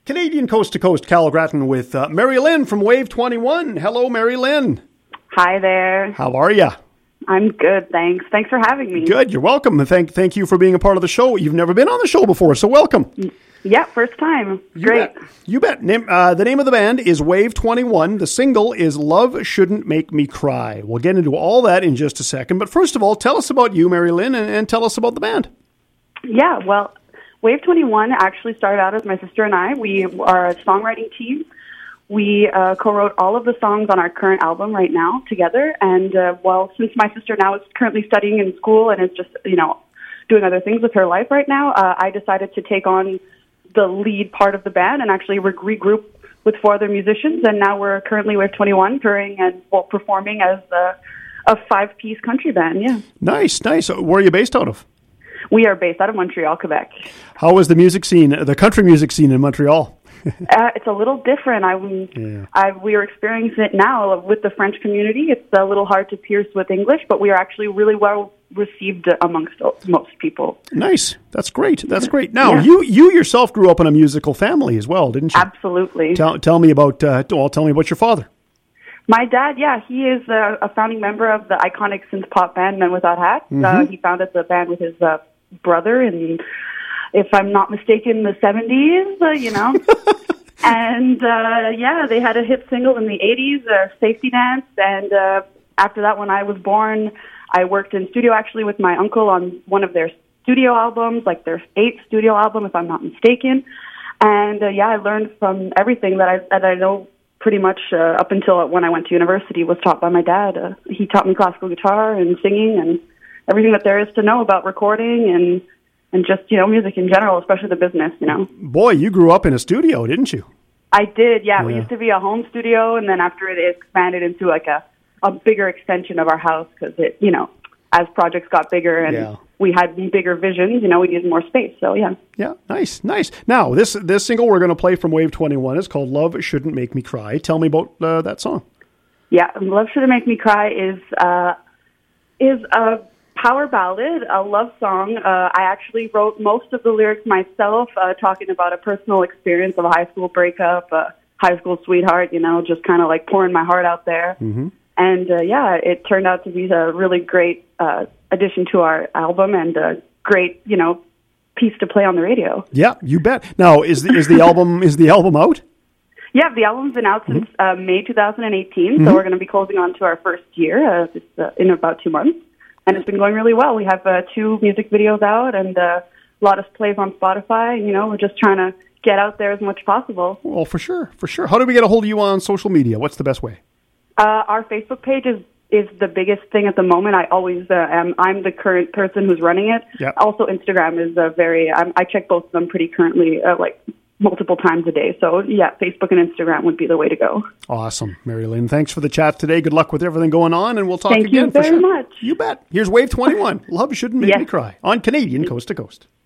Canadian Coast to Coast, Cal Grattan with Mary Lynn from Wave 21. Hello, Mary Lynn. Hi there. How are you? I'm good, thanks. Thanks for having me. Good, you're welcome. And thank you for being a part of the show. You've never been on the show before, so welcome. Yeah, first time. Great. You bet. The name of the band is Wave 21. The single is Love Shouldn't Make Me Cry. We'll get into all that in just a second. But first of all, tell us about you, Mary Lynn, and tell us about the band. Yeah, well, Wave 21 actually started out as my sister and I. We are a songwriting team. We co-wrote all of the songs on our current album right now together. And, since my sister now is currently studying in school and is just, doing other things with her life right now, I decided to take on the lead part of the band and actually regroup with 4 other musicians. And now we're currently Wave 21 touring and performing as a 5-piece country band. Yeah. Nice. Where are you based out of? We are based out of Montreal, Quebec. How is the music scene, the country music scene in Montreal? It's a little different. We are experiencing it now with the French community. It's a little hard to pierce with English, but we are actually really well received amongst most people. Nice. That's great. Now, you yourself grew up in a musical family as well, didn't you? Absolutely. Tell me about your father. My dad, he is a founding member of the iconic synth pop band Men Without Hats. Mm-hmm. He founded the band with his brother in, if I'm not mistaken, the 70s, And, they had a hit single in the 80s, Safety Dance. And after that, when I was born, I worked in studio actually with my uncle on one of their studio albums, like their 8th studio album, if I'm not mistaken. And, I learned from everything that I know pretty much up until when I went to university was taught by my dad. He taught me classical guitar and singing and everything that there is to know about recording and just, music in general, especially the business, Boy, you grew up in a studio, didn't you? I did, yeah. We used to be a home studio, and then after it expanded into like a bigger extension of our house because it, as projects got bigger and we had bigger visions, we needed more space. So, yeah. Yeah, nice. Now, this single we're going to play from Wave 21 is called Love Shouldn't Make Me Cry. Tell me about that song. Yeah, Love Shouldn't Make Me Cry is a power ballad, a love song. I actually wrote most of the lyrics myself, talking about a personal experience of a high school breakup, a high school sweetheart, just kind of like pouring my heart out there. Mm-hmm. And, it turned out to be a really great addition to our album and a great, piece to play on the radio. Yeah, you bet. Now, is the album out? Yeah, the album's been out since May 2018, Mm-hmm. so we're going to be closing on to our first year in about 2 months. And it's been going really well. We have 2 music videos out and a lot of plays on Spotify. We're just trying to get out there as much as possible. Well, for sure. How do we get a hold of you on social media? What's the best way? Our Facebook page is the biggest thing at the moment. I always am. I'm the current person who's running it. Yep. Also, Instagram is I check both of them pretty currently, multiple times a day. So, Facebook and Instagram would be the way to go. Awesome. Mary Lynn, thanks for the chat today. Good luck with everything going on, and we'll talk again. Thank you very much. You bet. Here's Wave 21. Love Shouldn't Make Me Cry on Canadian Coast to Coast.